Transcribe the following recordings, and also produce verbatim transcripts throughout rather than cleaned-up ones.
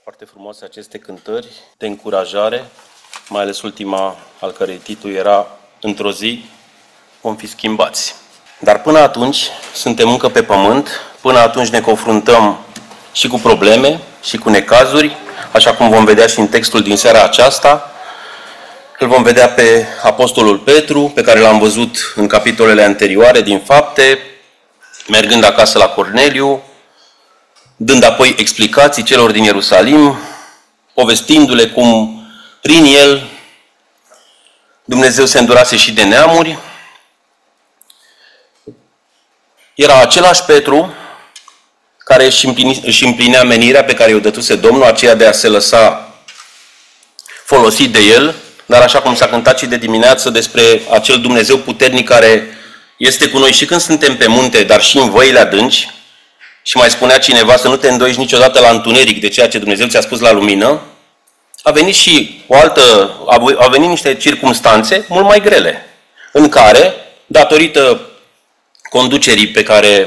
Foarte frumoase aceste cântări de încurajare, mai ales ultima, al cărei titlu era Într-o zi vom fi schimbați. Dar până atunci suntem încă pe pământ, până atunci ne confruntăm și cu probleme și cu necazuri, așa cum vom vedea și în textul din seara aceasta. Îl vom vedea pe Apostolul Petru, pe care l-am văzut în capitolele anterioare din Fapte, mergând acasă la Corneliu, dând apoi explicații celor din Ierusalim, povestindu-le cum prin el Dumnezeu se îndurase și de neamuri. Era același Petru care își, împlini, își împlinea menirea pe care i-o dătuse Domnul, aceea de a se lăsa folosit de el, dar așa cum s-a cântat și de dimineață despre acel Dumnezeu puternic care este cu noi și când suntem pe munte, dar și în văile adânci. Și mai spunea cineva să nu te îndoiești niciodată la întuneric de ceea ce Dumnezeu ți-a spus la lumină. A venit și o altă, au venit niște circumstanțe mult mai grele, în care, datorită conducerii pe care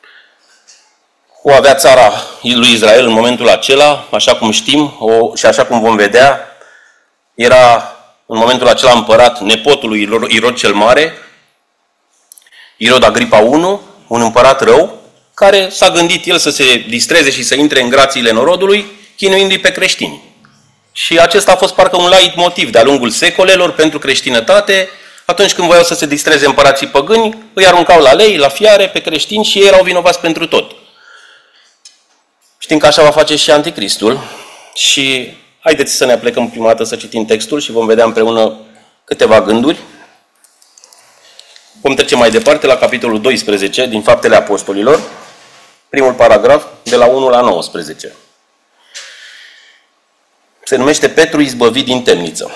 o avea țara lui Israel în momentul acela, așa cum știm o, și așa cum vom vedea, era în momentul acela împărat nepotul lui Irod cel Mare, Irod Agripa I, un împărat rău, care s-a gândit el să se distreze și să intre în grațiile norodului, chinuindu-i pe creștini. Și acesta a fost parcă un lait motiv de-a lungul secolelor pentru creștinătate. Atunci când voiau să se distreze împărații păgâni, îi aruncau la lei, la fiare, pe creștini și ei erau vinovați pentru tot. Știm că așa va face și Anticristul. Și haideți să ne aplecăm prima dată să citim textul și vom vedea împreună câteva gânduri. Vom trece mai departe la capitolul doisprezece din Faptele Apostolilor, primul paragraf, de la unu la nouăsprezece. Se numește Petru izbăvit din temniță.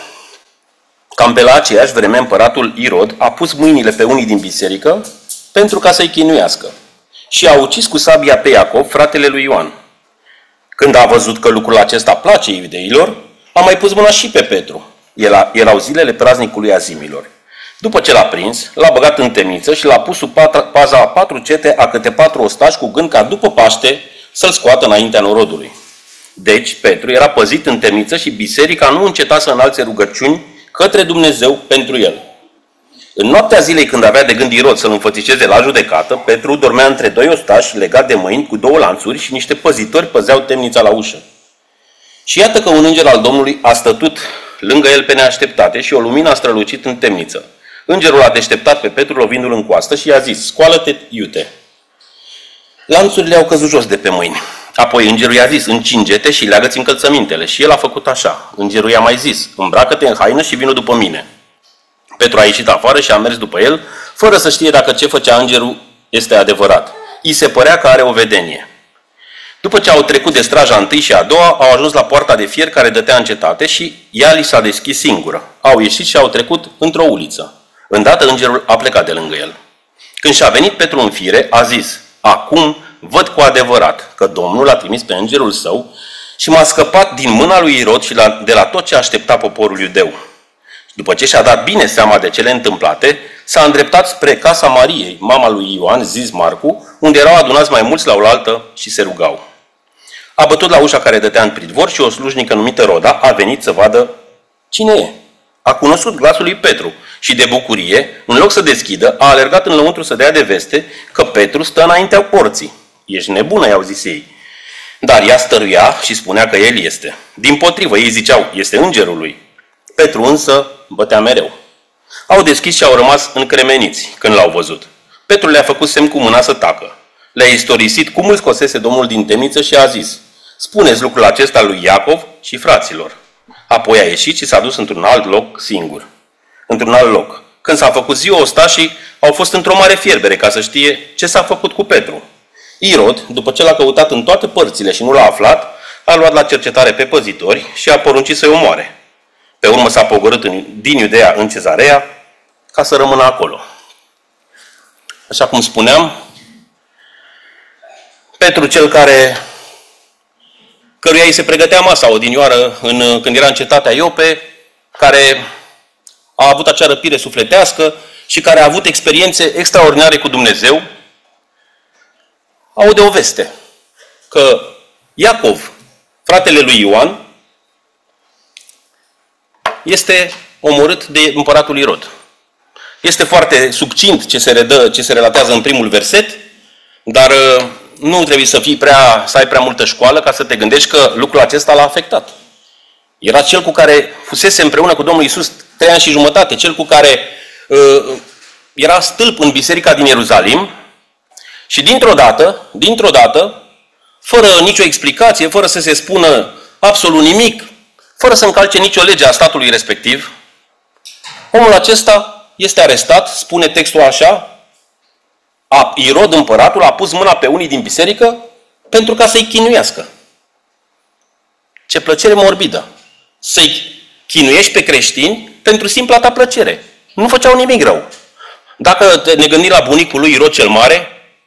Cam pe la aceeași vreme, împăratul Irod a pus mâinile pe unii din biserică pentru ca să-i chinuiască și a ucis cu sabia pe Iacov, fratele lui Ioan. Când a văzut că lucrul acesta place iudeilor, a mai pus mâna și pe Petru. Erau zilele praznicului Azimilor. După ce l-a prins, l-a băgat în temniță și l-a pus sub paza a patru cete a câte patru ostași, cu gând ca după Paște să-l scoată înaintea norodului. Deci Petru era păzit în temniță și biserica nu înceta să înalțe rugăciuni către Dumnezeu pentru el. În noaptea zilei, când avea de gând Irod să-l înfățișeze la judecată, Petru dormea între doi ostași legat de mâini cu două lanțuri și niște păzitori păzeau temnița la ușă. Și iată că un înger al Domnului a stătut lângă el pe neașteptate și o lumină a strălucit în temniță. Îngerul a deșteptat pe Petru lovindu-l în coastă și i-a zis: scoală-te, iute. Lanțurile au căzut jos de pe mâini. Apoi îngerul i-a zis: încinge-te și leagă-ți încălțămintele. Și el a făcut așa. Îngerul i-a mai zis: îmbracă-te în haină și vină după mine. Petru a ieșit afară și a mers după el, fără să știe dacă ce făcea îngerul este adevărat. I se părea că are o vedenie. După ce au trecut de straja întâi și a doua, au ajuns la poarta de fier care dătea în cetate și ea li s-a deschis singură. Au ieșit și au trecut într-o uliță. Îndată îngerul a plecat de lângă el. Când și-a venit Petru în fire, a zis: acum văd cu adevărat că Domnul a trimis pe îngerul său și m-a scăpat din mâna lui Irod și de la tot ce aștepta poporul iudeu. După ce și-a dat bine seama de cele întâmplate, s-a îndreptat spre casa Mariei, mama lui Ioan, zis Marcu, unde erau adunați mai mulți la oaltă și se rugau. A bătut la ușa care dătea în pridvor și o slujnică numită Roda a venit să vadă cine e. A cunoscut glasul lui Petru și de bucurie, în loc să deschidă, a alergat în lăuntru să dea de veste că Petru stă înaintea porții. Ești nebună, i-au zis ei. Dar ea stăruia și spunea că el este. Dimpotrivă, ei ziceau: este îngerul lui. Petru însă bătea mereu. Au deschis și au rămas încremeniți când l-au văzut. Petru le-a făcut semn cu mâna să tacă. Le-a istorisit cum îl scosese Domnul din temniță și a zis: spuneți lucrul acesta lui Iacov și fraților. Apoi a ieșit și s-a dus într-un alt loc singur. Într-un alt loc. Când s-a făcut ziua, ostașii au fost într-o mare fierbere ca să știe ce s-a făcut cu Petru. Irod, după ce l-a căutat în toate părțile și nu l-a aflat, a luat la cercetare pe păzitori și a poruncit să-i omoare. Pe urmă s-a pogorât în, din Iudeea în Cezarea ca să rămână acolo. Așa cum spuneam, Petru, cel care, căruia îi se pregătea masa odinioară în, când era în cetatea Iope, care a avut acea răpire sufletească și care a avut experiențe extraordinare cu Dumnezeu, aude o veste că Iacov fratele lui Ioan, este omorât de împăratul Irod. Este foarte succint ce se redă, ce se relatează în primul verset, dar nu trebuie să fii prea, să ai prea multă școală ca să te gândești că lucrul acesta l-a afectat. Era cel cu care fusese împreună cu Domnul Iisus trei ani și jumătate, cel cu care uh, era stâlp în biserica din Ierusalim și dintr-o dată, dintr-o dată, fără nicio explicație, fără să se spună absolut nimic, fără să încalce nicio lege a statului respectiv, omul acesta este arestat, spune textul așa, a, Irod împăratul a pus mâna pe unii din biserică pentru ca să-i chinuiască. Ce plăcere morbidă! Să-i chinuiești pe creștini pentru simpla ta plăcere. Nu făceau nimic rău. Dacă ne gândim la bunicul lui Irod cel Mare,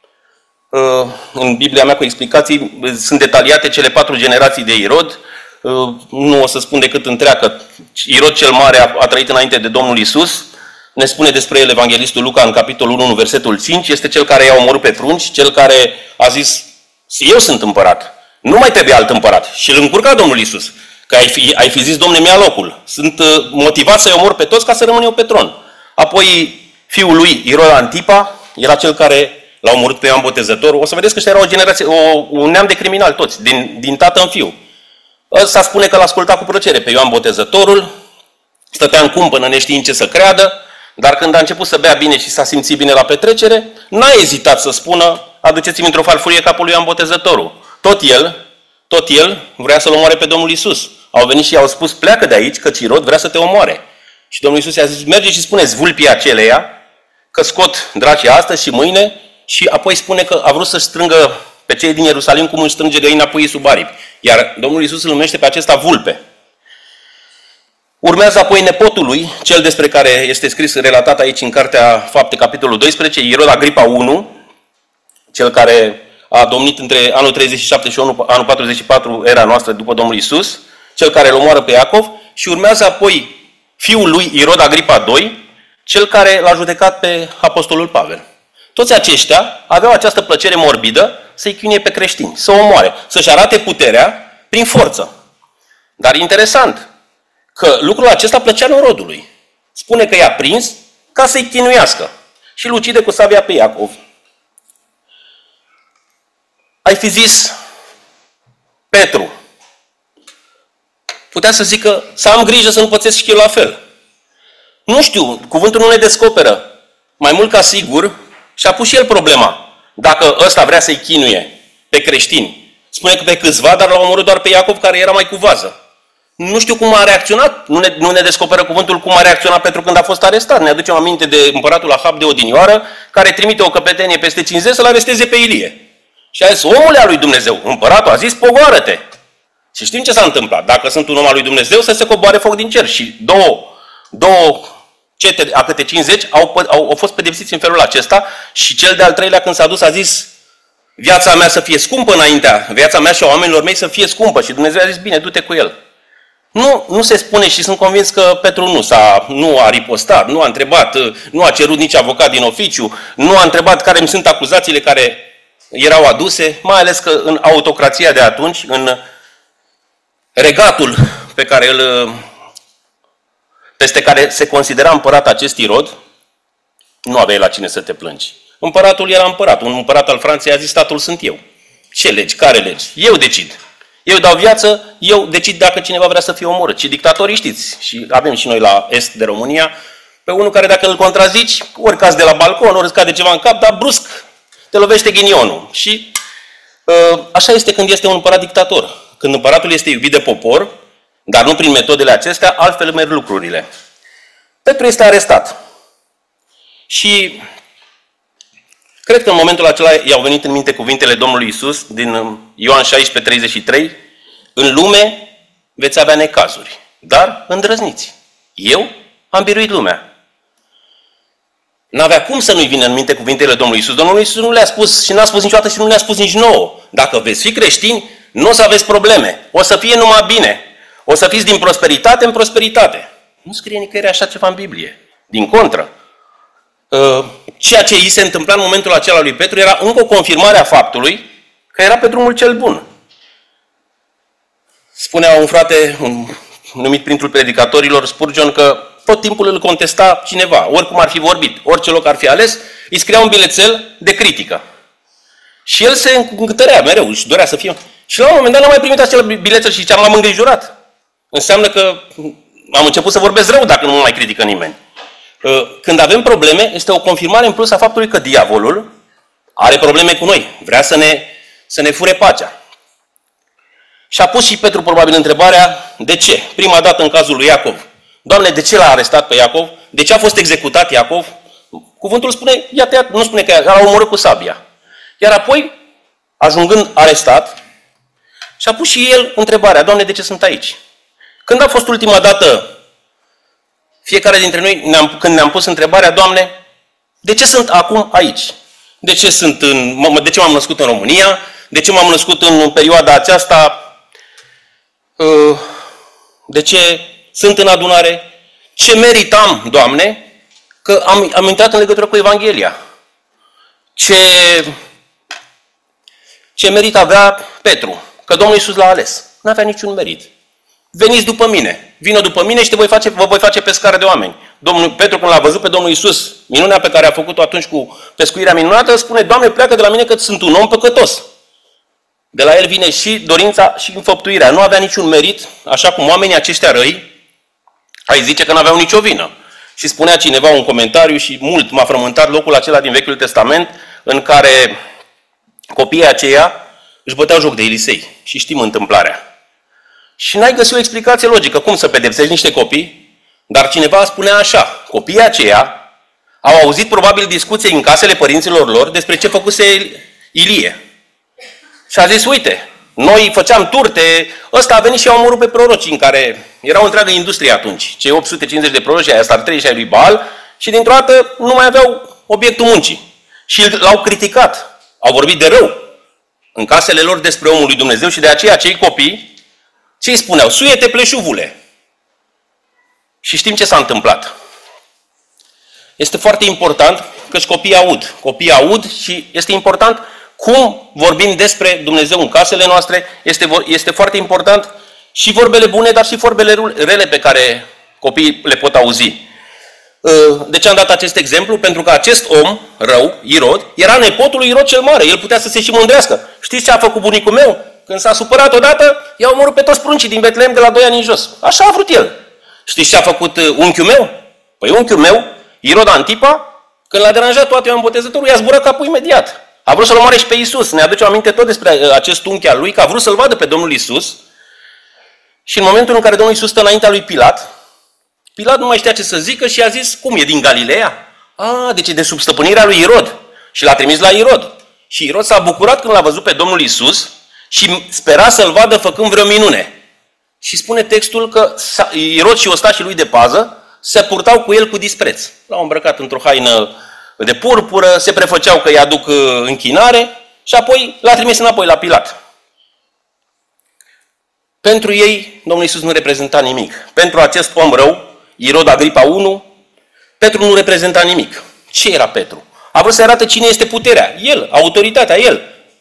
în Biblia mea cu explicații sunt detaliate cele patru generații de Irod. Nu o să spun decât întreagă. Irod cel Mare a, a trăit înainte de Domnul Iisus. Ne spune despre el Evanghelistul Luca în capitolul unu, versetul cinci. Este cel care i-a omorât pe prunci, cel care a zis, eu sunt împărat. Nu mai trebuie alt împărat. Și îl încurca Domnul Iisus. Că ai fi, ai fi zis, Domne, mi-a locul. Sunt motivat să-i omor pe toți ca să rămân eu pe tron. Apoi fiul lui Irod Antipa era cel care l-a omorât pe Ioan Botezătorul. O să vedeți că ăștia erau o generație, o, un neam de criminali toți, din, din tată în fiu. Ăsta spune că l-asculta cu plăcere pe Ioan Botezătorul, stătea în cumpănă neștiind ce să creadă, dar când a început să bea bine și s-a simțit bine la petrecere, n-a ezitat să spună, aduceți-mi într-o farfurie capul lui Ioan Botezătorul. Tot el, tot el vrea să-L omoare pe Domnul Iisus. Au venit și i-au spus, pleacă de aici, că Irod vrea să te omoare. Și Domnul Iisus i-a zis, merge și spuneți vulpii aceleia că scot dracii astăzi și mâine, și apoi spune că a vrut să-și strângă pe cei din Ierusalim cum își strânge găina puii sub aripi. Iar Domnul Iisus îl numește pe acesta vulpe. Urmează apoi nepotul lui, cel despre care este scris, relatat aici în Cartea Fapte, capitolul doisprezece, Irod Agripa unu, cel care a domnit între anul treizeci și șapte și anul patruzeci și patru era noastră după Domnul Iisus, cel care îl omoară pe Iacov, și urmează apoi fiul lui Irod Agripa doi, cel care l-a judecat pe apostolul Pavel. Toți aceștia aveau această plăcere morbidă să-i chinuie pe creștini, să o omoare, să-și arate puterea prin forță. Dar interesant că lucrul acesta plăcea norodului. Spune că i-a prins ca să-i chinuiască și îl ucide cu sabia pe Iacov. Ai fi zis, Petru, putea să zică să am grijă să nu pățesc și eu la fel. Nu știu, cuvântul nu ne descoperă. Mai mult ca sigur, și-a pus și el problema. Dacă ăsta vrea să-i chinuie pe creștini, spune că pe câțiva, dar l-a omorât doar pe Iacov, care era mai cu vază. Nu știu cum a reacționat, nu ne, nu ne descoperă cuvântul cum a reacționat Petru când a fost arestat. Ne aducem aminte de împăratul Ahab de odinioară, care trimite o căpetenie peste cincizeci să-l aresteze pe Ilie. Și a zis, omule al lui Dumnezeu, împăratul a zis, pogoară-te. Și știm ce s-a întâmplat. Dacă sunt un om al lui Dumnezeu, să se coboare foc din cer. Și două, două cete a câte cincizeci au, au, au fost pedepsiți în felul acesta și cel de-al treilea când s-a dus a zis, viața mea să fie scumpă înaintea, viața mea și a oamenilor mei să fie scumpă. Și Dumnezeu a zis, bine, du-te cu el. Nu, nu se spune și sunt convins că Petru nu, s-a, nu a ripostat, nu a întrebat, nu a cerut nici avocat din oficiu, nu a întrebat care îmi sunt acuzațiile care erau aduse, mai ales că în autocrația de atunci, în regatul pe care îl, peste care se considera împărat acest Irod, nu aveai la cine să te plângi. Împăratul era împărat. Un împărat al Franței a zis, statul sunt eu. Ce legi? Care legi? Eu decid. Eu dau viață, eu decid dacă cineva vrea să fie omorât. Și dictatorii știți, și avem și noi la est de România, pe unul care dacă îl contrazici, ori cazi de la balcon, ori îți cade ceva în cap, dar brusc te lovește ghinionul. Și uh, așa este când este un împărat dictator. Când împăratul este iubit de popor, dar nu prin metodele acestea, altfel merg lucrurile. Petru este arestat. Și cred că în momentul acela i-au venit în minte cuvintele Domnului Iisus din Ioan șaisprezece, treizeci și trei. În lume veți avea necazuri, dar îndrăzniți. Eu am biruit lumea. N-avea cum să nu-i vină în minte cuvintele Domnului Iisus. Domnul Iisus nu le-a spus și n-a spus niciodată și nu le-a spus nici nouă. Dacă veți fi creștini, nu o să aveți probleme. O să fie numai bine. O să fiți din prosperitate în prosperitate. Nu scrie nicăieri așa ceva în Biblie. Din contră. Ceea ce îi se întâmpla în momentul acela lui Petru era încă o confirmare a faptului că era pe drumul cel bun. Spunea un frate, un, numit printrul predicatorilor, Spurgeon, că tot timpul îl contesta cineva, oricum ar fi vorbit, orice loc ar fi ales, îi scria un bilețel de critică. Și el se încântărea mereu, își dorea să fie. Și la un moment dat n-a mai primit acel bilețel și zicea, m-am îngrijorat. Înseamnă că am început să vorbesc rău dacă nu mă mai critică nimeni. Când avem probleme, este o confirmare în plus a faptului că diavolul are probleme cu noi. Vrea să ne, să ne fure pacea. Și a pus și Petru probabil întrebarea, de ce? Prima dată în cazul lui Iacov. Doamne, de ce l-a arestat pe Iacov? De ce a fost executat Iacov? Cuvântul spune, i-a tăiat, nu spune că l-a omorât cu sabia. Iar apoi, ajungând arestat, și-a pus și el întrebarea, Doamne, de ce sunt aici? Când a fost ultima dată, fiecare dintre noi, ne-am, când ne-am pus întrebarea, Doamne, de ce sunt acum aici? De ce, sunt în, de ce m-am născut în România? De ce m-am născut în perioada aceasta? De ce sunt în adunare? Ce merit am, Doamne, că am, am intrat în legătură cu Evanghelia? Ce, ce merit avea Petru? Că Domnul Iisus l-a ales. Nu avea niciun merit. Veniți după mine. Vină după mine și te voi face, vă voi face pescară de oameni. Domnul Petru, când l-a văzut pe Domnul Iisus, minunea pe care a făcut-o atunci cu pescuirea minunată, spune, Doamne, pleacă de la mine că sunt un om păcătos. De la el vine și dorința și înfăptuirea. Nu avea niciun merit, așa cum oamenii aceștia răi, ai zice că nu aveau nicio vină. Și spunea cineva un comentariu și mult m-a frământat locul acela din Vechiul Testament în care copiii aceia își băteau joc de Elisei. Și știm întâmplarea. Și n-ai găsit o explicație logică. Cum să pedepsești niște copii? Dar cineva spunea așa. Copiii aceia au auzit probabil discuții în casele părinților lor despre ce făcuse Ilie. Și a zis, uite, noi făceam turte, ăsta a venit și a omorât pe proroci, în care era o întreagă industrie atunci. Cei opt sute cincizeci de proroci, aia Star trei și ai lui Baal, și dintr-o dată nu mai aveau obiectul muncii. Și l-au criticat. Au vorbit de rău în casele lor despre omul lui Dumnezeu și de aceea cei copii, ce îi spuneau? Suie-te, pleșuvule! Și știm ce s-a întâmplat. Este foarte important că copiii aud. Copiii aud și este important cum vorbim despre Dumnezeu în casele noastre. Este, este foarte important și vorbele bune, dar și vorbele rele pe care copiii le pot auzi. De ce am dat acest exemplu? Pentru că acest om rău, Irod, era nepotul lui Irod cel Mare. El putea să se și mândrească. Știți ce a făcut bunicul meu? Când s-a supărat odată, i-a omorât pe toți pruncii din Betlehem de la doi ani în jos. Așa a vrut el. Știți ce a făcut unchiul meu? Păi unchiul meu, Irod Antipa, când l-a deranjat toată Ioan Botezătorul, i-a zburat capul imediat. A vrut să-l omoare și pe Iisus. Ne aduce aminte tot despre acest unchi al lui, că a vrut să-l vadă pe Domnul Iisus. Și în momentul în care Domnul Iisus stă înaintea lui Pilat, Pilat nu mai știa ce să zică și a zis, cum, e din Galileea? A, deci e de sub stăpânirea lui Irod. Și l-a trimis la Irod. Și Irod s-a bucurat când l-a văzut pe Domnul Iisus și spera să-l vadă făcând vreo minune. Și spune textul că Irod și ostașii lui de pază se purtau cu el cu dispreț. L-au îmbrăcat într-o haină de purpură, se prefăceau că îi aduc închinare și apoi l-a trimis înapoi la Pilat. Pentru ei, Domnul Iisus nu reprezenta nimic. Pentru acest om rău, Irod Agripa unu, Petru nu reprezenta nimic. Ce era Petru? A vrut să arate cine este puterea. El, autoritatea, el.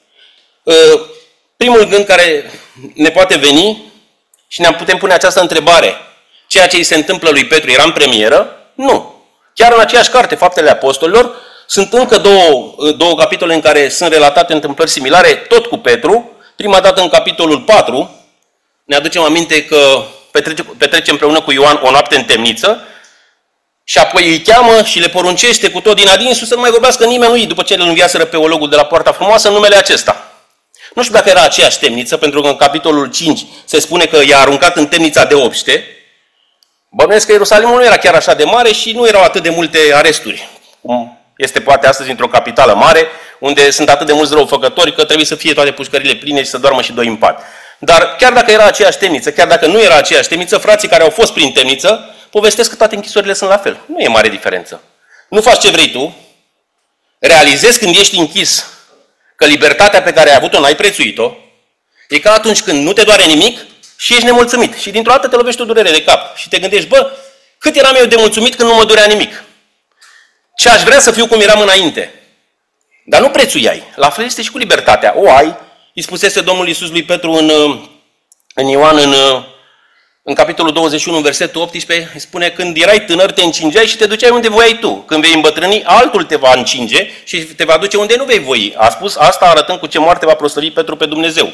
Primul gând care ne poate veni și ne putem pune această întrebare. Ceea ce îi se întâmplă lui Petru era în premieră? Nu. Chiar în aceeași carte, Faptele Apostolilor, sunt încă două, două capitole în care sunt relatate întâmplări similare, tot cu Petru. Prima dată în capitolul patru, ne aducem aminte că petrece, petrece împreună cu Ioan o noapte în temniță și apoi îi cheamă și le poruncește cu tot din adinsul să nu mai vorbească nimeni lui după ce le înviaseră pe ologul de la Poarta Frumoasă în numele acesta. Nu știu dacă era aceeași temniță, pentru că în capitolul cinci se spune că i-a aruncat în temnița de obște. Bănuiesc că Ierusalimul nu era chiar așa de mare și nu erau atât de multe aresturi, cum este poate astăzi într-o capitală mare, unde sunt atât de mulți răufăcători că trebuie să fie toate pușcările pline și să doarmă și doi în pat. Dar chiar dacă era aceeași temniță, chiar dacă nu era aceeași temniță, frații care au fost prin temniță povestesc că toate închisorile sunt la fel. Nu e mare diferență. Nu faci ce vrei tu, realizezi când ești închis că libertatea pe care ai avut-o n-ai prețuit-o, e ca atunci când nu te doare nimic și ești nemulțumit. Și dintr-o dată te lovești o durere de cap și te gândești, bă, cât eram eu de mulțumit când nu mă durea nimic? Ce aș vrea să fiu cum eram înainte? Dar nu prețuiai. La fel este și cu libertatea. O ai, îi spusese Domnul Iisus lui Petru în În Ioan, în, în capitolul douăzeci și unu, versetul optsprezece, spune: când erai tânăr, te încingeai și te duceai unde voiai tu. Când vei îmbătrâni, altul te va încinge și te va duce unde nu vei voi. A spus asta arătând cu ce moarte va proslăvi Petru pe Dumnezeu.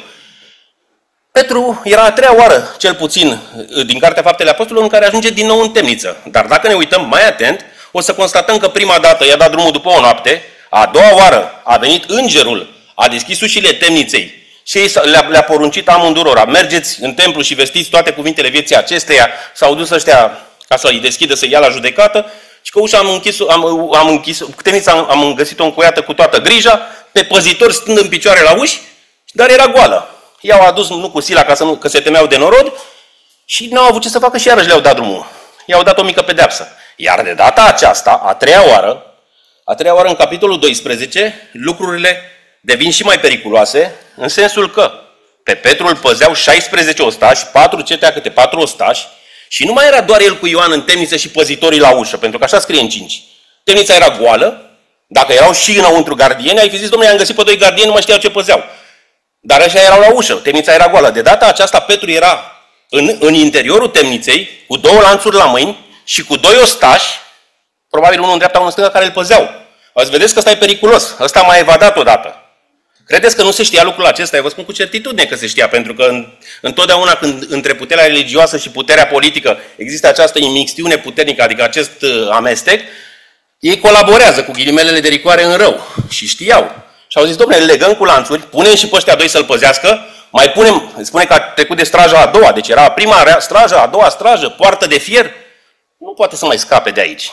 Petru era a treia oară, cel puțin, din Cartea Faptele Apostolilor, în care ajunge din nou în temniță. Dar dacă ne uităm mai atent, o să constatăm că prima dată i-a dat drumul după o noapte, a doua oară a venit îngerul, a deschis ușile temniței și le-a, le-a poruncit amândurora: mergeți în templu și vestiți toate cuvintele vieții acesteia. S-au dus ăștia ca să-i deschidă, să ia la judecată, și că ușa am închis, am, am închis temnița am, am găsit-o încuiată cu toată grija, pe păzitori stând în picioare la uși, dar era goală. I-au adus nu cu sila, ca să nu, că se temeau de norod, și n-au avut ce să facă și iarăși le-au dat drumul. I-au dat o mică pedeapsă. Iar de data aceasta, a treia oară, a treia oară în capitolul doisprezece, lucrurile devin și mai periculoase, în sensul că pe Petru îl păzeau șaisprezece ostași, patru cetea câte patru ostași, și nu mai era doar el cu Ioan în temniță și păzitorii la ușă, pentru că așa scrie în cinci. Temnița era goală, dacă erau și înăuntru gardieni, ai fi zis: domnule, am găsit pe doi gardieni, nu mai știau ce păzeau. Dar ăștia erau la ușă, temnița era goală. De data aceasta Petru era în, în interiorul temniței, cu două lanțuri la mâini și cu doi ostași, probabil unul în dreapta, unul în stânga, care îl păzeau. Ați vedeți că ăsta e periculos, ăsta m-a evadat odată. Credeți că nu se știa lucrul acesta? Eu vă spun cu certitudine că se știa, pentru că în, întotdeauna când între puterea religioasă și puterea politică există această imixtiune puternică, adică acest uh, amestec, ei colaborează cu ghilimelele de rigoare în rău și știau. Și au zis: domnule, legăm cu lanțuri, punem și pe ăștia doi să-l păzească, mai punem, spune că a trecut de straja a doua, deci era prima strajă, a doua strajă, poartă de fier, nu poate să mai scape de aici.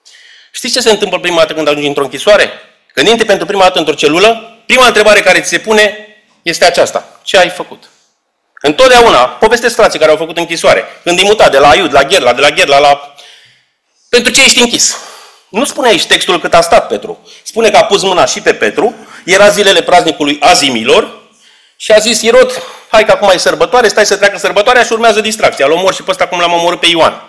Știți ce se întâmplă prima dată când ajungi într-o închisoare? Când intri pentru prima dată într-o celulă, prima întrebare care ți se pune este aceasta: ce ai făcut? Întotdeauna povestesc frații care au făcut închisoare, când îi muta de la Iud, la Gherla, de la Gherla la... Pentru ce ești închis? Nu spune aici textul cât a stat Petru. Spune că a pus mâna și pe Petru, era zilele praznicului Azimilor și a zis: Irod, hai că acum e sărbătoare, stai să treacă sărbătoarea și urmează distracția. Îl omor și pe ăsta cum l-am omorât pe Ioan.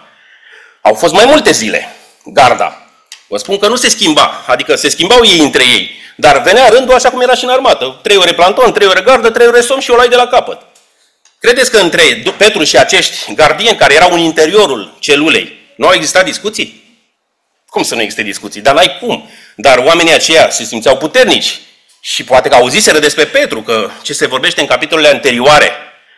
Au fost mai multe zile, garda. Vă spun că nu se schimba, adică se schimbau ei între ei, dar venea rândul așa cum era și în armată. Trei ore planton, trei ore gardă, trei ore somn și o luai de la capăt. Credeți că între Petru și acești gardieni care erau în interiorul celulei nu au existat discuții? Cum să nu existe discuții? Dar n-ai cum. Dar oamenii aceia se simțeau puternici și poate că auziseră despre Petru, că ce se vorbește în capitolele anterioare,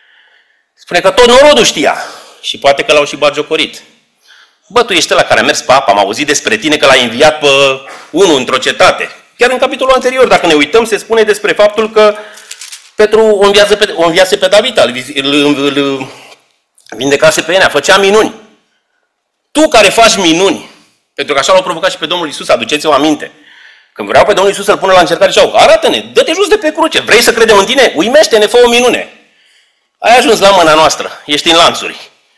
spune că tot norodul știa și poate că l-au și bagiocorit. Bă, tu ești ăla care a mers pe apă, am auzit despre tine că l-ai înviat pe unul într-o cetate. Chiar în capitolul anterior, dacă ne uităm, se spune despre faptul că Petru o, pe, o înviase pe David, îl, îl, îl vindecase pe Enea, făcea minuni. Tu care faci minuni, pentru că așa l-au provocat și pe Domnul Iisus, aduceți-vă aminte. Când vreau pe Domnul Iisus să-L pună la încercare, ziceau: arată-ne, dă-te jos de pe cruce, vrei să credem în tine? Uimește-ne, fă o minune. Ai ajuns la mâna noastră, ești în lanțuri.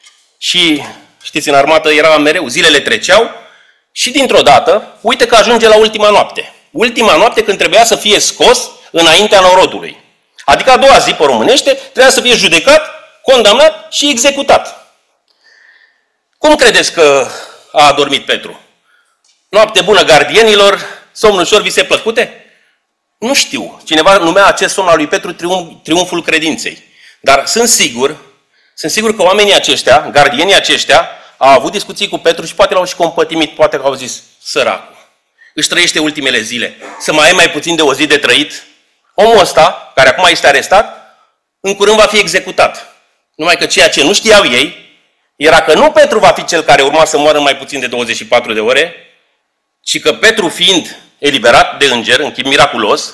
Și știți, în armată era mereu, zilele treceau și dintr-o dată, uite că ajunge la ultima noapte. Ultima noapte când trebuia să fie scos înaintea norodului. Adică a doua zi, pe românește, trebuia să fie judecat, condamnat și executat. Cum credeți că a adormit Petru? Noapte bună gardienilor, somn ușor, vise plăcute? Nu știu. Cineva numea acest somn al lui Petru triumf, triumful credinței. Dar sunt sigur, sunt sigur că oamenii aceștia, gardienii aceștia, au avut discuții cu Petru și poate l-au și compătimit, poate că au zis: săracul, își trăiește ultimele zile, să mai ai mai puțin de o zi de trăit. Omul ăsta, care acum este arestat, în curând va fi executat. Numai că ceea ce nu știau ei era că nu Petru va fi cel care urma să moară în mai puțin de douăzeci și patru de ore, ci că Petru, fiind eliberat de înger în chip miraculos,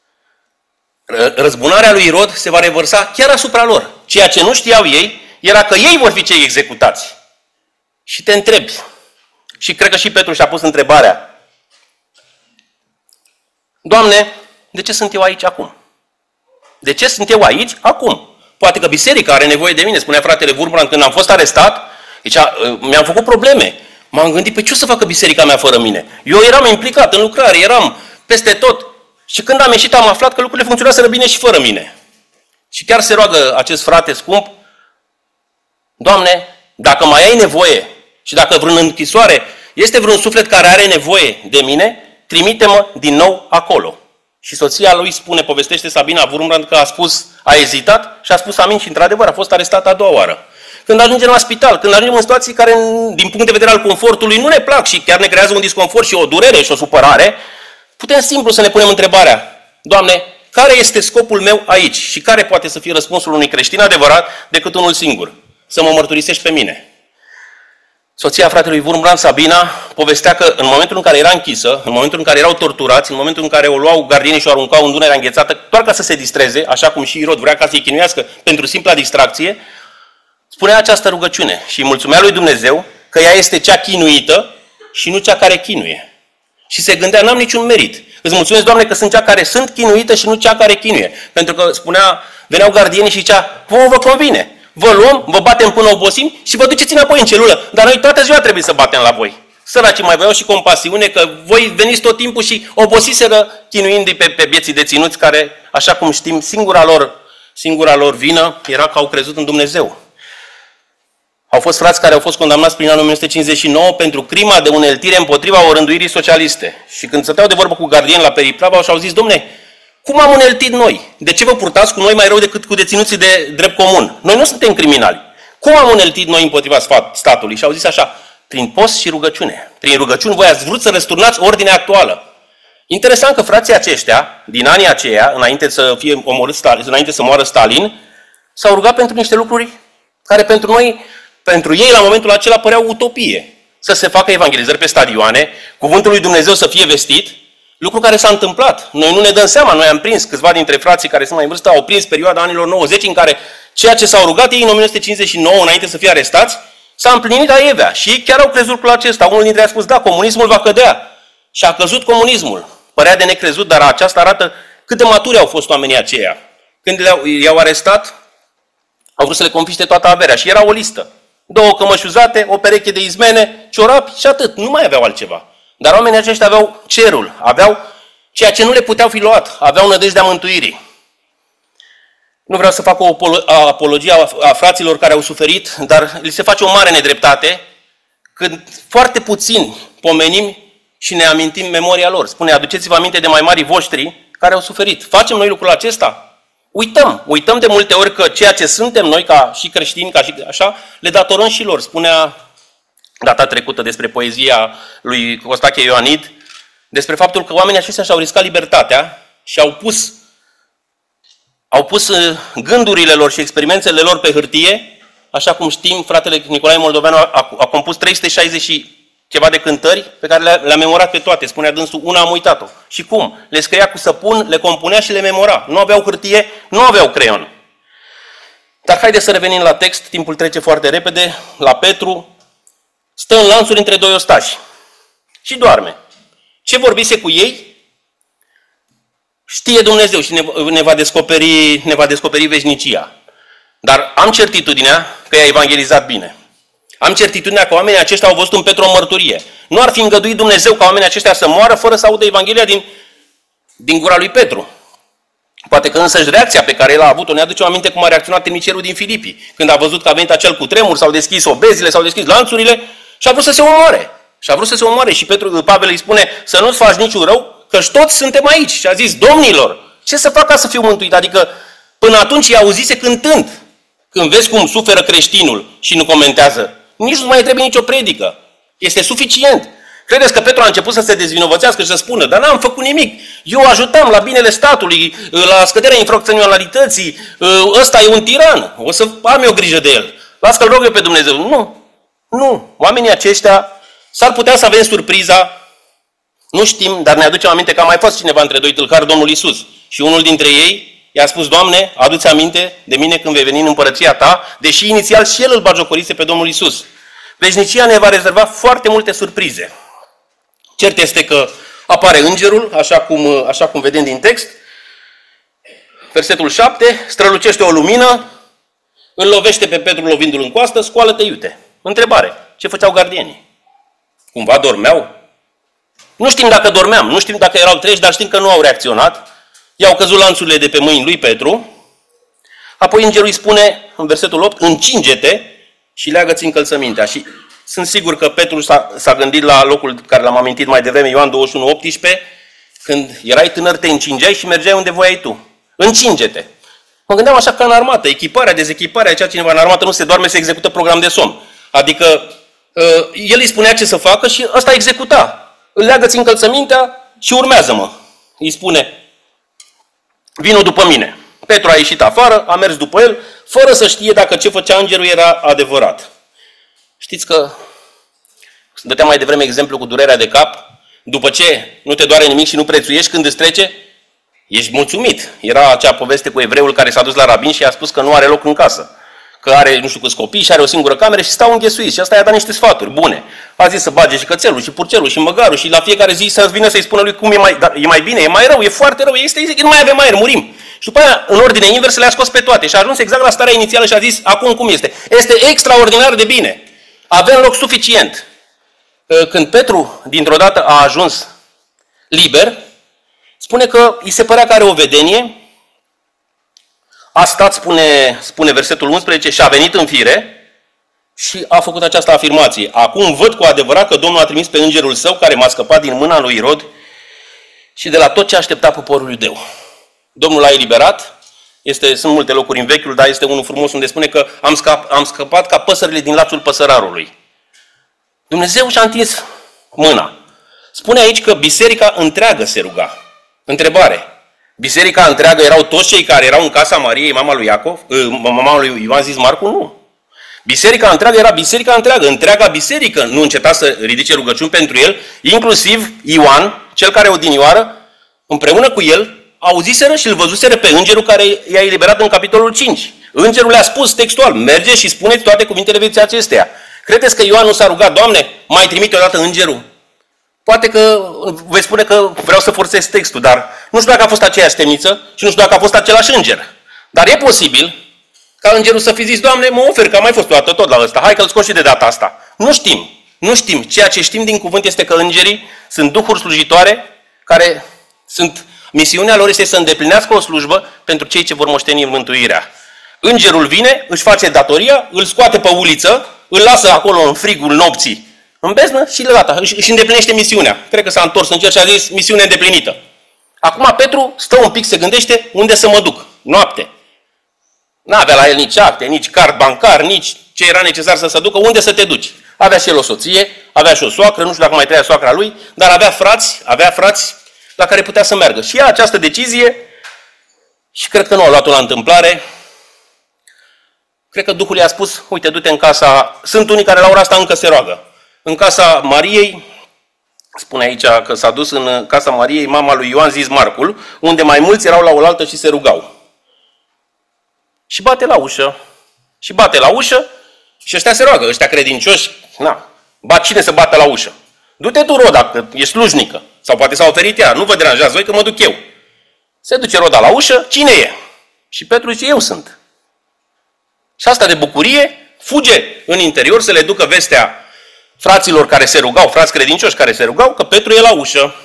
răzbunarea lui Irod se va revărsa chiar asupra lor. Ceea ce nu știau ei era că ei vor fi cei executați. Și te întrebi, și cred că și Petru și-a pus întrebarea: Doamne, de ce sunt eu aici acum? De ce sunt eu aici acum? Poate că biserica are nevoie de mine, spunea fratele Wurmbrand când am fost arestat, zicea, mi-am făcut probleme. M-am gândit, pe ce o să facă biserica mea fără mine? Eu eram implicat în lucrare, eram peste tot. Și când am ieșit, am aflat că lucrurile funcționează bine și fără mine. Și chiar se roagă acest frate scump: Doamne, dacă mai ai nevoie și dacă vreun închisoare este vreun suflet care are nevoie de mine, trimite-mă din nou acolo. Și soția lui spune, povestește Sabina Wurmbrand, că a spus A ezitat și a spus amin și într-adevăr a fost arestat a doua oară. Când ajungem la spital, când ajungem în situații care, din punct de vedere al confortului, nu ne plac și chiar ne creează un disconfort și o durere și o supărare, putem simplu să ne punem întrebarea: Doamne, care este scopul meu aici? Și care poate să fie răspunsul unui creștin adevărat decât unul singur? Să mă mărturisești pe mine. Soția fratelui Wurmbrand, Sabina, povestea că în momentul în care era închisă, în momentul în care erau torturați, în momentul în care o luau gardienii și o aruncau în Dunărea înghețată, doar ca să se distreze, așa cum și Irod vrea ca să-i chinuiască pentru simpla distracție, spunea această rugăciune și îi mulțumea lui Dumnezeu că ea este cea chinuită și nu cea care chinuie. Și se gândea: n-am niciun merit. Îți mulțumesc, Doamne, că sunt cea care sunt chinuită și nu cea care chinuie. Pentru că spunea, veneau gardienii și zicea: vă vă convine. Vă luăm, vă batem până obosim și vă duceți înapoi în celulă. Dar noi toată ziua trebuie să batem la voi. Săracii mai voiau și compasiune că voi veniți tot timpul și obosiseră chinuind pe, pe vieții deținuți care, așa cum știm, singura lor, singura lor vină era că au crezut în Dumnezeu. Au fost frați care au fost condamnați prin anul o mie nouă sute cincizeci și nouă pentru crima de uneltire împotriva orânduirii socialiste. Și când stăteau de vorbă cu gardieni la Periplava, și-au zis: Domne, cum am uneltit noi? De ce vă purtați cu noi mai rău decât cu deținuții de drept comun? Noi nu suntem criminali. Cum am uneltit noi împotriva statului? Și au zis așa: prin post și rugăciune. Prin rugăciuni voi ați vrut să răsturnați ordinea actuală. Interesant că frații aceștia, din anii aceia, înainte să fie omorât Stalin, înainte să moară Stalin, s-au rugat pentru niște lucruri care pentru noi, pentru ei la momentul acela păreau utopie. Să se facă evangelizări pe stadioane, cuvântul lui Dumnezeu să fie vestit, lucru care s-a întâmplat. Noi nu ne dăm seama, noi am prins, câțiva dintre frații care sunt mai în vârstă au prins perioada anilor nouăzeci în care ceea ce s-au rugat ei în o mie nouă sute cincizeci și nouă, înainte să fie arestați, s-a împlinit aievea. Și ei chiar au crezut lucrul acesta. Unul dintre ei a spus: da, comunismul va cădea. Și a căzut comunismul. Părea de necrezut, dar aceasta arată cât de maturi au fost oamenii aceia. Când i-au arestat, au vrut să le confiște toată averea și era o listă. Două cămășuzate, o pereche de izmene, ciorapi și atât. Nu mai aveau altceva. Dar oamenii aceștia aveau cerul, aveau ceea ce nu le puteau fi luat, aveau nădejdea mântuirii. Nu vreau să fac o apologie a fraților care au suferit, dar li se face o mare nedreptate când foarte puțin pomenim și ne amintim memoria lor. Spune: aduceți-vă aminte de mai marii voștri care au suferit. Facem noi lucrul acesta? Uităm, uităm de multe ori că ceea ce suntem noi ca și creștini, ca și așa, le datorăm și lor. Spunea data trecută despre poezia lui Costache Ioanid, despre faptul că oamenii aceștia și-au riscat libertatea și au pus, au pus gândurile lor și experiențele lor pe hârtie. Așa cum știm, fratele Nicolae Moldoveanu a, a compus trei sute șaizeci și ceva de cântări pe care le-a, le-a memorat pe toate. Spunea dânsul: una am uitat-o. Și cum? Le scria cu săpun, le compunea și le memora. Nu aveau hârtie, nu aveau creion. Dar haideți să revenim la text, timpul trece foarte repede. La Petru, stă în lanțuri între doi ostași și doarme. Ce vorbise cu ei? Știe Dumnezeu și ne, ne, va descoperi, ne va descoperi veșnicia. Dar am certitudinea că i-a evangelizat bine. Am certitudinea că oamenii aceștia au văzut în Petru o mărturie. Nu ar fi îngăduit Dumnezeu ca oamenii aceștia să moară fără să audă Evanghelia din, din gura lui Petru. Poate că însăși reacția pe care el a avut-o, ne aduce aminte cum a reacționat trimicerul din Filipi. Când a văzut că a venit acel cutremur, s-au deschis obezile, s-au deschis lanțurile și a vrut să se omoare. Și a vrut să se omoare. Și Petru, Pavel îi spune: să nu-ți faci niciun rău, căci toți suntem aici. Și a zis: domnilor, ce să fac ca să fiu mântuit? Adică până atunci i-a auzise cântând. Când vezi cum suferă creștinul și nu comentează, nici nu mai trebuie nicio predică. Este suficient. Credeți că Petru a început să se dezvinovățească și să spună: dar n-am făcut nimic. Eu ajutam la binele statului, la scăderea infracționalității. Ăsta e un tiran. O să am eu grijă de el. Las că-l rog eu pe Dumnezeu. Nu. Nu. Oamenii aceștia, s-ar putea să avem surpriza, nu știm, dar ne aducem aminte că a mai fost cineva între doi tâlhari, Domnul Iisus. Și unul dintre ei i-a spus: Doamne, adu-ți aminte de mine când vei veni în împărăția ta, deși inițial și el îl bagiocorise pe Domnul Iisus. Veșnicia ne va rezerva foarte multe surprize. Cert este că apare îngerul, așa cum, așa cum vedem din text. Versetul șapte, strălucește o lumină, îl lovește pe Petru lovindu-l în coastă: scoală-te, iute. Întrebare: ce făceau gardienii? Cumva dormeau? Nu știm dacă dormeam, nu știm dacă erau treji, dar știm că nu au reacționat. I-au căzut lanțurile de pe mâini lui Petru. Apoi îngerul îi spune în versetul opt: încinge-te și leagă-ți încălțămintea. Și sunt sigur că Petru s-a, s-a gândit la locul care l-am amintit mai devreme, Ioan douăzeci și unu optsprezece, când erai tânăr, te încingeai și mergeai unde voiai tu. Încinge-te. Mă gândeam așa ca în armată, echiparea, dezechiparea, ceea cineva în armată nu se doarme, se execută program de somn. Adică el îi spunea ce să facă și ăsta executa. Îl leagă-ți încălțămintea și urmează-mă. Îi spune, vino după mine. Petru a ieșit afară, a mers după el, fără să știe dacă ce făcea îngerul era adevărat. Știți că dăteam mai devreme exemplu cu durerea de cap. După ce nu te doare nimic și nu prețuiești, când îți trece, ești mulțumit. Era acea poveste cu evreul care s-a dus la rabin și a spus că nu are loc în casă. Că are nu știu câți copii și are o singură cameră și stau înghesuiți. Și asta i-a dat niște sfaturi bune. A zis să bage și cățelul, și purcelul, și măgarul, și la fiecare zi să vină să-i spună lui cum e mai, da, e mai bine, e mai rău, e foarte rău, este, este, nu mai avem aer, murim. Și după aia, în ordine inversă, le-a scos pe toate și a ajuns exact la starea inițială și a zis, acum cum este? Este extraordinar de bine. Avem loc suficient. Când Petru, dintr-o dată, a ajuns liber, spune că îi se părea că are o vedenie, a stat, spune, spune versetul unsprezece, și a venit în fire și a făcut această afirmație. Acum văd cu adevărat că Domnul a trimis pe îngerul său care m-a scăpat din mâna lui Irod și de la tot ce aștepta poporul iudeu. Domnul l-a eliberat, este, sunt multe locuri în Vechiul, dar este unul frumos unde spune că am, scap, am scăpat ca păsările din lațul păsărarului. Dumnezeu și-a întins mâna. Spune aici că biserica întreagă se ruga. Întrebare. Biserica întreagă erau toți cei care erau în casa Mariei, mama lui Iacov, mama lui Ioan, zis Marcu? Nu. Biserica întreagă era biserica întreagă. Întreaga biserică nu înceta să ridice rugăciuni pentru el, inclusiv Ioan, cel care odinioară, împreună cu el, auziseră și îl văzuseră pe îngerul care i-a eliberat în capitolul cinci. Îngerul le-a spus textual, mergeți și spuneți toate cuvintele vieții acesteia. Credeți că Ioan nu s-a rugat, Doamne, mai trimite odată îngerul? Poate că veți spune că vreau să forțez textul, dar nu știu dacă a fost aceeași temniță și nu știu dacă a fost același înger. Dar e posibil ca îngerul să fi zis, Doamne, mă ofer că a mai fost o dată tot la ăsta, hai că-l scot și de data asta. Nu știm, nu știm. Ceea ce știm din cuvânt este că îngerii sunt duhuri slujitoare care sunt, misiunea lor este să îndeplinească o slujbă pentru cei ce vor moșteni mântuirea. Îngerul vine, își face datoria, îl scoate pe uliță, îl lasă acolo în frigul nopții, în beznă și gata, își îndeplinește misiunea. Cred că s-a întors în cer și a zis, misiune îndeplinită. Acum Petru stă un pic, se gândește, unde să mă duc? Noapte. N-avea la el nici acte, nici card bancar, nici ce era necesar să se ducă, unde să te duci? Avea și el o soție, avea și o soacră, nu știu dacă mai trăia soacra lui, dar avea frați, avea frați la care putea să meargă. Și ia această decizie și cred că nu a luat-o la întâmplare. Cred că Duhul i-a spus, uite, du-te în casa, sunt unii care la ora asta încă se roagă. În casa Mariei, spune aici că s-a dus în casa Mariei mama lui Ioan, zis Marcul, unde mai mulți erau la oaltă și se rugau. Și bate la ușă, și bate la ușă și ăștia se roagă, ăștia credincioși, na, bat cine să bată la ușă? Du-te tu, Roda, că e slujnică, sau poate s-a oferit ea, nu vă deranjați voi că mă duc eu. Se duce Roda la ușă, cine e? Și Petru zice, eu sunt. Și asta de bucurie fuge în interior să le ducă vestea fraților care se rugau, frați credincioși care se rugau, că Petru e la ușă.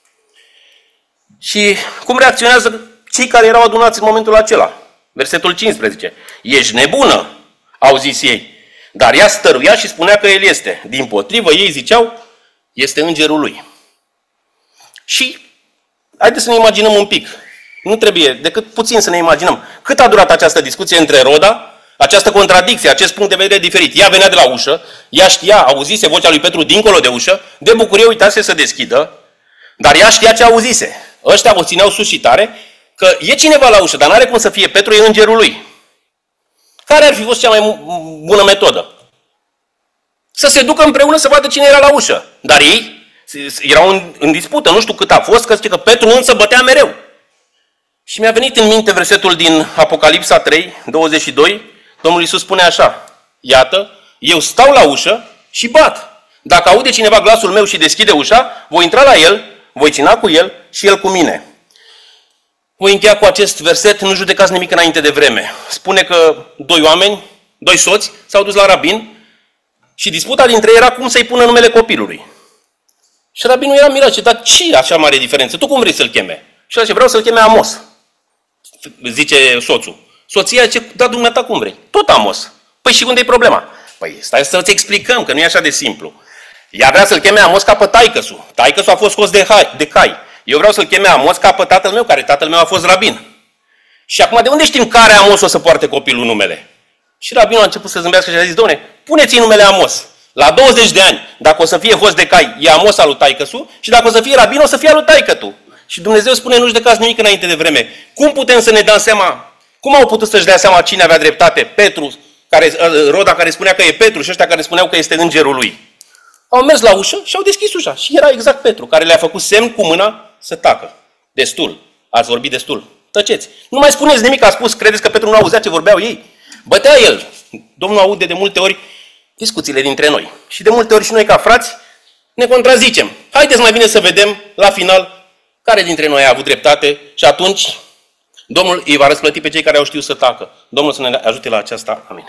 Și cum reacționează cei care erau adunați în momentul acela? Versetul cincisprezece. Ești nebună, au zis ei. Dar ea stăruia și spunea că el este. Dimpotrivă, ei ziceau, este îngerul lui. Și haideți să ne imaginăm un pic. Nu trebuie decât puțin să ne imaginăm. Cât a durat această discuție între Roda, această contradicție, acest punct de vedere diferit. Ea venea de la ușă, ea știa, auzise vocea lui Petru dincolo de ușă, de bucurie uitase să deschidă, dar ea știa ce auzise. Ăștia o țineau sus și tare, că e cineva la ușă, dar n-are cum să fie Petru, e îngerul lui. Care ar fi fost cea mai bună metodă? Să se ducă împreună să vadă cine era la ușă. Dar ei erau în, în dispută, nu știu cât a fost, că zice că Petru însă bătea mereu. Și mi-a venit în minte versetul din Apocalipsa trei, douăzeci și doi, Domnul Iisus spune așa, iată, eu stau la ușă și bat. Dacă aude cineva glasul meu și deschide ușa, voi intra la el, voi cina cu el și el cu mine. Voi încheia cu acest verset, nu judecați nimic înainte de vreme. Spune că doi oameni, doi soți, s-au dus la rabin și disputa dintre ei era cum să-i pună numele copilului. Și rabinul era mirat și dar ce e așa mare diferență? Tu cum vrei să-l cheme? Și el zice, vreau să-l cheme Amos, zice soțul. Soția zice, da, dumneata cum vrei? Tot Amos. Păi și unde e problema? Păi stai să-ți explicăm, că nu e așa de simplu. Ea vrea să-l cheme Amos ca pe taică-su. Taică-su a fost scos de, hai, de cai. Eu vreau să-l cheme Amos ca pe tatăl meu, care tatăl meu a fost rabin. Și acum de unde știm care Amos o să poarte copilul numele? Și rabinul a început să zâmbească și a zis, Doamne, puneți-i numele Amos. La douăzeci de ani, dacă o să fie host de cai, e Amos al lui taică-su, și dacă o să fie rabin, o să fie al lui taică-tu. Și Dumnezeu spune, nu judecați nimic înainte de vreme. Cum putem să ne dăm seama? Cum au putut să-și dea seama cine avea dreptate? Petru, care, Roda care spunea că e Petru și ăștia care spuneau că este îngerul lui. Au mers la ușă și au deschis ușa. Și era exact Petru, care le-a făcut semn cu mâna să tacă. Destul. Ați vorbit destul. Tăceți. Nu mai spuneți nimic, a spus, credeți că Petru nu auzea ce vorbeau ei? Bătea el. Domnul aude de multe ori discuțiile dintre noi. Și de multe ori și noi ca frați ne contrazicem. Haideți mai bine să vedem la final care dintre noi a avut dreptate și atunci Domnul îi va răsplăti pe cei care au știut să tacă. Domnul să ne ajute la aceasta. Amin.